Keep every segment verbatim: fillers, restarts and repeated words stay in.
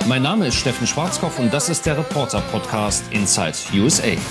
Mein Name ist Steffen Schwarzkopf und das ist der Reporter-Podcast Inside U S A.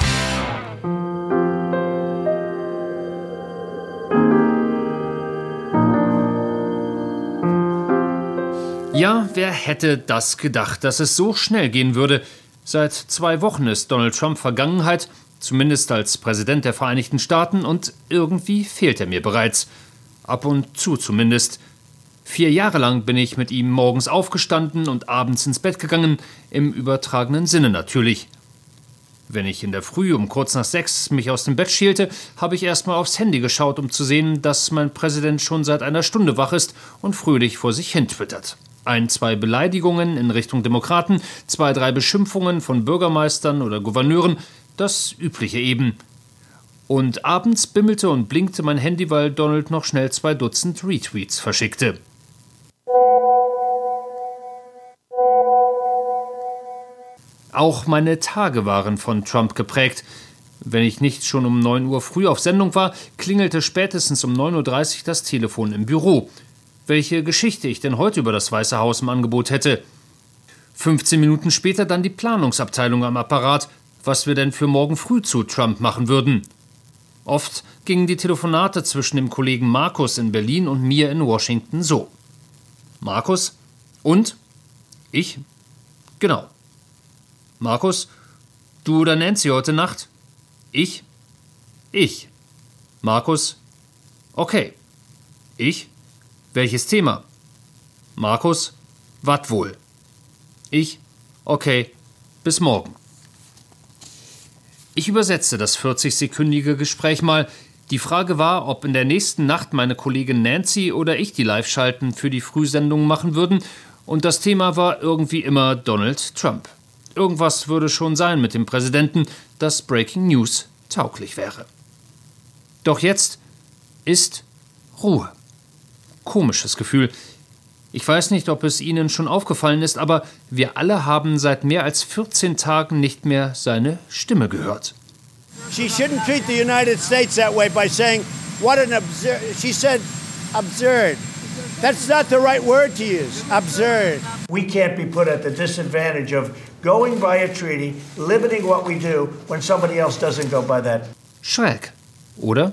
Ja, wer hätte das gedacht, dass es so schnell gehen würde? Seit zwei Wochen ist Donald Trump Vergangenheit, zumindest als Präsident der Vereinigten Staaten, und irgendwie fehlt er mir bereits. Ab und zu zumindest. Vier Jahre lang bin ich mit ihm morgens aufgestanden und abends ins Bett gegangen, im übertragenen Sinne natürlich. Wenn ich in der Früh um kurz nach sechs mich aus dem Bett schielte, habe ich erstmal aufs Handy geschaut, um zu sehen, dass mein Präsident schon seit einer Stunde wach ist und fröhlich vor sich hin twittert. Ein, zwei Beleidigungen in Richtung Demokraten, zwei, drei Beschimpfungen von Bürgermeistern oder Gouverneuren, das Übliche eben. Und abends bimmelte und blinkte mein Handy, weil Donald noch schnell zwei Dutzend Retweets verschickte. Auch meine Tage waren von Trump geprägt. Wenn ich nicht schon um neun Uhr früh auf Sendung war, klingelte spätestens um neun Uhr dreißig das Telefon im Büro. Welche Geschichte ich denn heute über das Weiße Haus im Angebot hätte. fünfzehn Minuten später dann die Planungsabteilung am Apparat, was wir denn für morgen früh zu Trump machen würden. Oft gingen die Telefonate zwischen dem Kollegen Markus in Berlin und mir in Washington so. Markus? Und? Ich? Genau. Markus? Du oder Nancy heute Nacht? Ich? Ich. Markus? Okay. Ich? Welches Thema? Markus? Wat wohl? Ich? Okay. Bis morgen. Ich übersetzte das vierzig-sekündige Gespräch mal. Die Frage war, ob in der nächsten Nacht meine Kollegin Nancy oder ich die Live-Schalten für die Frühsendungen machen würden. Und das Thema war irgendwie immer Donald Trump. Irgendwas würde schon sein mit dem Präsidenten, das Breaking News tauglich wäre. Doch jetzt ist Ruhe. Komisches Gefühl. Ich weiß nicht, ob es Ihnen schon aufgefallen ist, aber wir alle haben seit mehr als vierzehn Tagen nicht mehr seine Stimme gehört. She shouldn't treat the United States that way by saying, what an absurd, she said, absurd. That's not the right word to use, absurd. We can't be put at the disadvantage of going by a treaty, limiting what we do when somebody else doesn't go by that. Schräg, oder?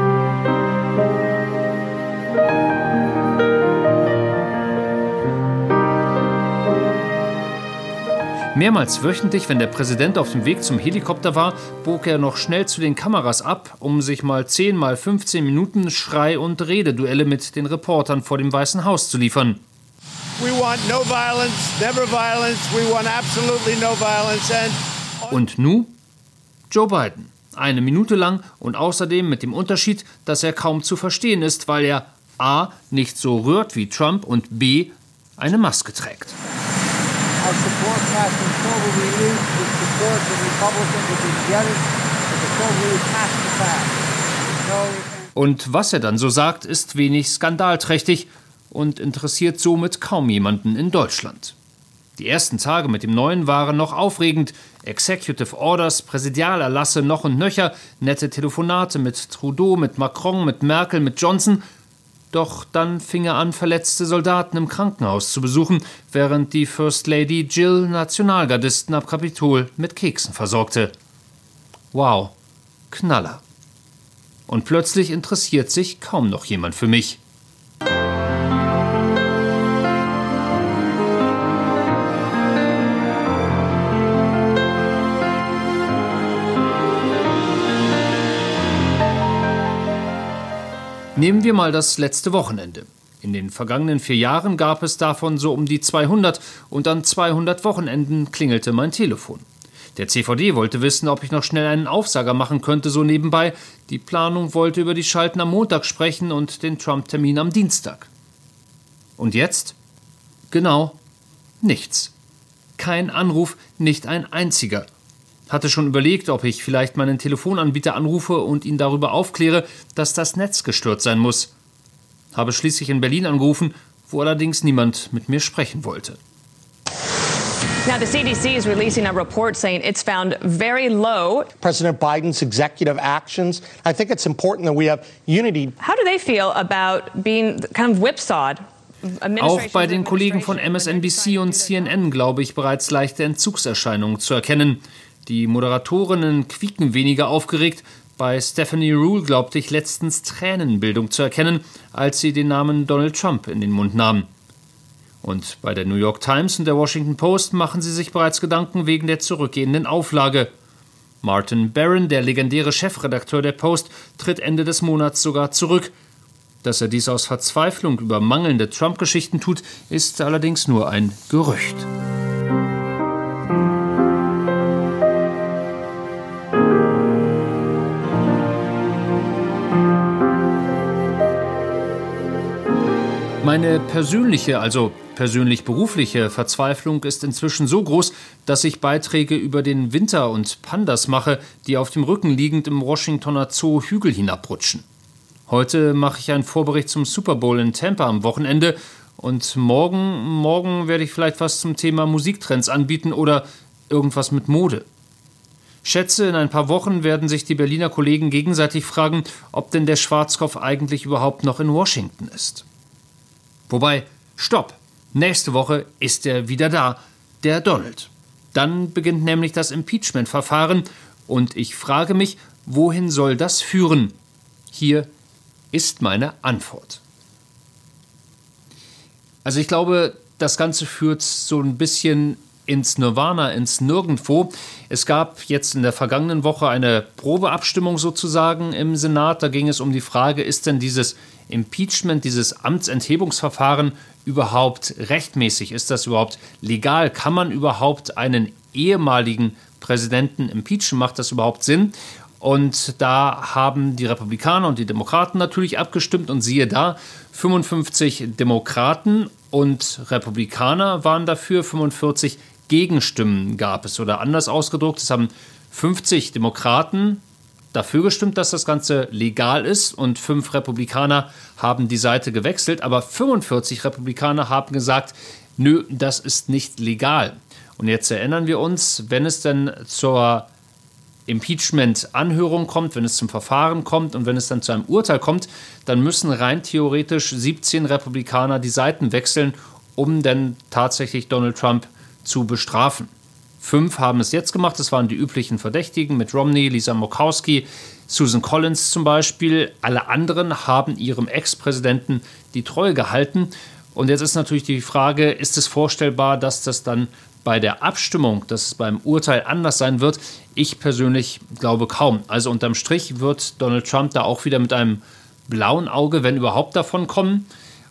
Mehrmals wöchentlich, wenn der Präsident auf dem Weg zum Helikopter war, bog er noch schnell zu den Kameras ab, um sich mal zehn mal fünfzehn Minuten Schrei- und Rededuelle mit den Reportern vor dem Weißen Haus zu liefern. We want no violence, never violence. We want absolutely no violence. And und nu? Joe Biden. Eine Minute lang und außerdem mit dem Unterschied, dass er kaum zu verstehen ist, weil er a. nicht so rührt wie Trump und b. eine Maske trägt. Our support passing Cobra Relief with support the Republicans have been together with the Cobra Relief passed the fact. Und was er dann so sagt, ist wenig skandalträchtig und interessiert somit kaum jemanden in Deutschland. Die ersten Tage mit dem Neuen waren noch aufregend. Executive Orders, Präsidialerlasse noch und nöcher, nette Telefonate mit Trudeau, mit Macron, mit Merkel, mit Johnson. Doch dann fing er an, verletzte Soldaten im Krankenhaus zu besuchen, während die First Lady Jill Nationalgardisten ab Kapitol mit Keksen versorgte. Wow, Knaller. Und plötzlich interessiert sich kaum noch jemand für mich. Nehmen wir mal das letzte Wochenende. In den vergangenen vier Jahren gab es davon so um die zweihundert und an zweihundert Wochenenden klingelte mein Telefon. Der C V D wollte wissen, ob ich noch schnell einen Aufsager machen könnte, so nebenbei. Die Planung wollte über die Schalten am Montag sprechen und den Trump-Termin am Dienstag. Und jetzt? Genau, nichts. Kein Anruf, nicht ein einziger. Hatte schon überlegt, ob ich vielleicht meinen Telefonanbieter anrufe und ihn darüber aufkläre, dass das Netz gestört sein muss. Habe schließlich in Berlin angerufen, wo allerdings niemand mit mir sprechen wollte. Now, the C D C is releasing a report saying it's found very low. President Biden's executive actions. I think it's important that we have unity. How do they feel about being kind of whipsawed? Auch bei den Kollegen von M S N B C und C N N glaube ich bereits leichte Entzugserscheinungen zu erkennen. Die Moderatorinnen quieken weniger aufgeregt. Bei Stephanie Ruhle glaubte ich letztens Tränenbildung zu erkennen, als sie den Namen Donald Trump in den Mund nahm. Und bei der New York Times und der Washington Post machen sie sich bereits Gedanken wegen der zurückgehenden Auflage. Martin Barron, der legendäre Chefredakteur der Post, tritt Ende des Monats sogar zurück. Dass er dies aus Verzweiflung über mangelnde Trump-Geschichten tut, ist allerdings nur ein Gerücht. Meine persönliche, also persönlich-berufliche Verzweiflung ist inzwischen so groß, dass ich Beiträge über den Winter und Pandas mache, die auf dem Rücken liegend im Washingtoner Zoo Hügel hinabrutschen. Heute mache ich einen Vorbericht zum Super Bowl in Tampa am Wochenende und morgen, morgen werde ich vielleicht was zum Thema Musiktrends anbieten oder irgendwas mit Mode. Schätze, in ein paar Wochen werden sich die Berliner Kollegen gegenseitig fragen, ob denn der Schwarzkopf eigentlich überhaupt noch in Washington ist. Wobei, stopp, nächste Woche ist er wieder da, der Donald. Dann beginnt nämlich das Impeachment-Verfahren und ich frage mich, wohin soll das führen? Hier ist meine Antwort. Also ich glaube, das Ganze führt so ein bisschen ins Nirvana, ins Nirgendwo. Es gab jetzt in der vergangenen Woche eine Probeabstimmung sozusagen im Senat. Da ging es um die Frage, ist denn dieses Impeachment, dieses Amtsenthebungsverfahren überhaupt rechtmäßig? Ist das überhaupt legal? Kann man überhaupt einen ehemaligen Präsidenten impeachen? Macht das überhaupt Sinn? Und da haben die Republikaner und die Demokraten natürlich abgestimmt und siehe da, fünfundfünfzig Demokraten und Republikaner waren dafür, fünfundvierzig Gegenstimmen gab es. Oder anders ausgedrückt, es haben fünfzig Demokraten dafür gestimmt, dass das Ganze legal ist und fünf Republikaner haben die Seite gewechselt, aber fünfundvierzig Republikaner haben gesagt, nö, das ist nicht legal. Und jetzt erinnern wir uns, wenn es denn zur Impeachment-Anhörung kommt, wenn es zum Verfahren kommt und wenn es dann zu einem Urteil kommt, dann müssen rein theoretisch siebzehn Republikaner die Seiten wechseln, um dann tatsächlich Donald Trump zu bestrafen. Fünf haben es jetzt gemacht, das waren die üblichen Verdächtigen mit Romney, Lisa Murkowski, Susan Collins zum Beispiel. Alle anderen haben ihrem Ex-Präsidenten die Treue gehalten. Und jetzt ist natürlich die Frage, ist es vorstellbar, dass das dann bei der Abstimmung, dass es beim Urteil anders sein wird? Ich persönlich glaube kaum. Also unterm Strich wird Donald Trump da auch wieder mit einem blauen Auge, wenn überhaupt, davon kommen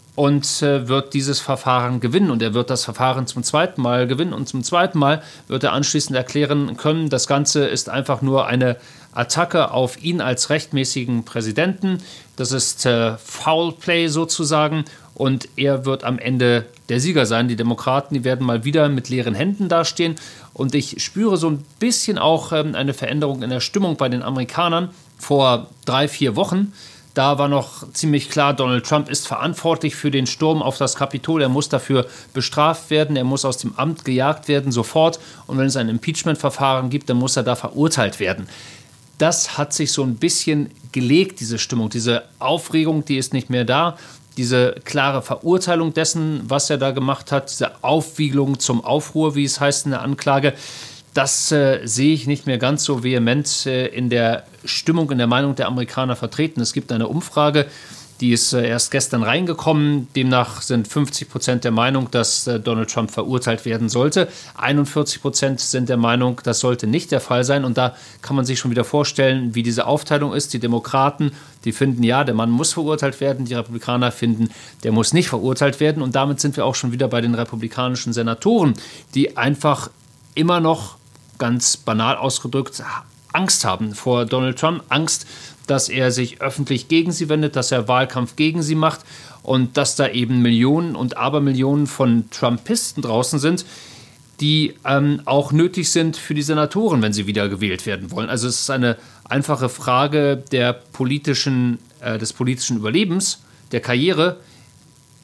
und äh, wird dieses Verfahren gewinnen. Und er wird das Verfahren zum zweiten Mal gewinnen und zum zweiten Mal wird er anschließend erklären können, das Ganze ist einfach nur eine Attacke auf ihn als rechtmäßigen Präsidenten. Das ist äh, Foul Play sozusagen und er wird am Ende der Sieger sein. Die Demokraten, die werden mal wieder mit leeren Händen dastehen und ich spüre so ein bisschen auch ähm, eine Veränderung in der Stimmung bei den Amerikanern. Vor drei, vier Wochen, da war noch ziemlich klar, Donald Trump ist verantwortlich für den Sturm auf das Kapitol. Er muss dafür bestraft werden, er muss aus dem Amt gejagt werden, sofort. Und wenn es ein Impeachment-Verfahren gibt, dann muss er da verurteilt werden. Das hat sich so ein bisschen gelegt, diese Stimmung, diese Aufregung, die ist nicht mehr da. Diese klare Verurteilung dessen, was er da gemacht hat, diese Aufwiegelung zum Aufruhr, wie es heißt in der Anklage, das äh, sehe ich nicht mehr ganz so vehement äh, in der Stimmung, in der Meinung der Amerikaner vertreten. Es gibt eine Umfrage, die ist äh, erst gestern reingekommen. Demnach sind fünfzig Prozent der Meinung, dass äh, Donald Trump verurteilt werden sollte. einundvierzig Prozent sind der Meinung, das sollte nicht der Fall sein. Und da kann man sich schon wieder vorstellen, wie diese Aufteilung ist. Die Demokraten, die finden, ja, der Mann muss verurteilt werden. Die Republikaner finden, der muss nicht verurteilt werden. Und damit sind wir auch schon wieder bei den republikanischen Senatoren, die einfach immer noch, ganz banal ausgedrückt, Angst haben vor Donald Trump. Angst, dass er sich öffentlich gegen sie wendet, dass er Wahlkampf gegen sie macht und dass da eben Millionen und Abermillionen von Trumpisten draußen sind, die ähm, auch nötig sind für die Senatoren, wenn sie wieder gewählt werden wollen. Also es ist eine einfache Frage der politischen, äh, des politischen Überlebens, der Karriere.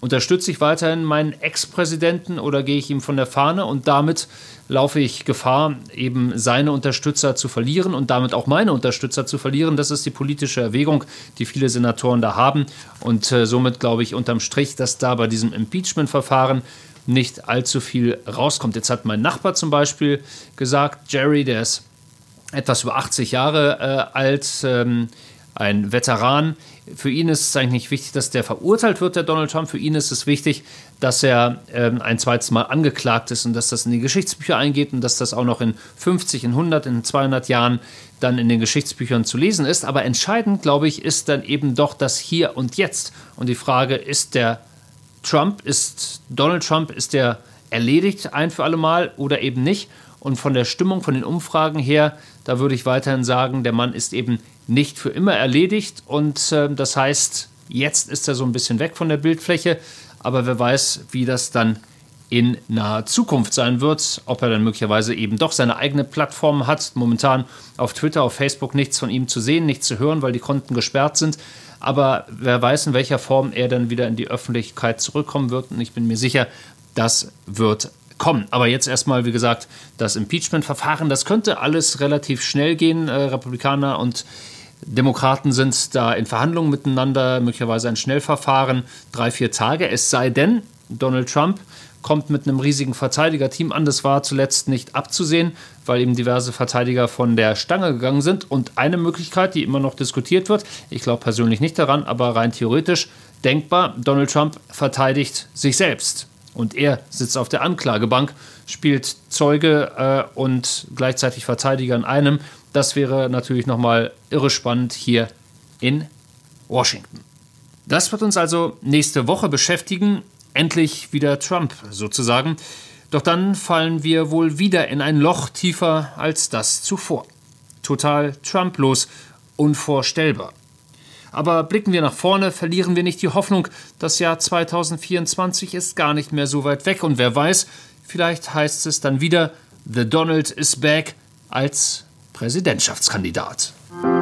Unterstütze ich weiterhin meinen Ex-Präsidenten oder gehe ich ihm von der Fahne? Und damit laufe ich Gefahr, eben seine Unterstützer zu verlieren und damit auch meine Unterstützer zu verlieren. Das ist die politische Erwägung, die viele Senatoren da haben. Und äh, somit glaube ich unterm Strich, dass da bei diesem Impeachment-Verfahren nicht allzu viel rauskommt. Jetzt hat mein Nachbar zum Beispiel gesagt, Jerry, der ist etwas über achtzig Jahre äh, alt, ähm, ein Veteran. Für ihn ist es eigentlich nicht wichtig, dass der verurteilt wird, der Donald Trump. Für ihn ist es wichtig, dass er ähm, ein zweites Mal angeklagt ist und dass das in die Geschichtsbücher eingeht und dass das auch noch in fünfzig, in hundert, in zweihundert Jahren dann in den Geschichtsbüchern zu lesen ist. Aber entscheidend, glaube ich, ist dann eben doch das Hier und Jetzt. Und die Frage, ist der Trump, ist Donald Trump, ist der erledigt ein für alle Mal oder eben nicht? Und von der Stimmung, von den Umfragen her, da würde ich weiterhin sagen, der Mann ist eben nicht für immer erledigt. Und äh, das heißt, jetzt ist er so ein bisschen weg von der Bildfläche. Aber wer weiß, wie das dann in naher Zukunft sein wird. Ob er dann möglicherweise eben doch seine eigene Plattform hat. Momentan auf Twitter, auf Facebook nichts von ihm zu sehen, nichts zu hören, weil die Konten gesperrt sind. Aber wer weiß, in welcher Form er dann wieder in die Öffentlichkeit zurückkommen wird. Und ich bin mir sicher, das wird kommen. Aber jetzt erstmal, wie gesagt, das Impeachment-Verfahren, das könnte alles relativ schnell gehen. Äh, Republikaner und Demokraten sind da in Verhandlungen miteinander, möglicherweise ein Schnellverfahren, drei, vier Tage. Es sei denn, Donald Trump kommt mit einem riesigen Verteidigerteam an. Das war zuletzt nicht abzusehen, weil eben diverse Verteidiger von der Stange gegangen sind. Und eine Möglichkeit, die immer noch diskutiert wird, ich glaube persönlich nicht daran, aber rein theoretisch denkbar, Donald Trump verteidigt sich selbst. Und er sitzt auf der Anklagebank, spielt Zeuge äh, und gleichzeitig Verteidiger in einem. Das wäre natürlich nochmal irre spannend hier in Washington. Das wird uns also nächste Woche beschäftigen. Endlich wieder Trump sozusagen. Doch dann fallen wir wohl wieder in ein Loch tiefer als das zuvor. Total Trumplos, unvorstellbar. Aber blicken wir nach vorne, verlieren wir nicht die Hoffnung, das Jahr zwanzig vierundzwanzig ist gar nicht mehr so weit weg. Und wer weiß, vielleicht heißt es dann wieder, The Donald is back als Präsidentschaftskandidat.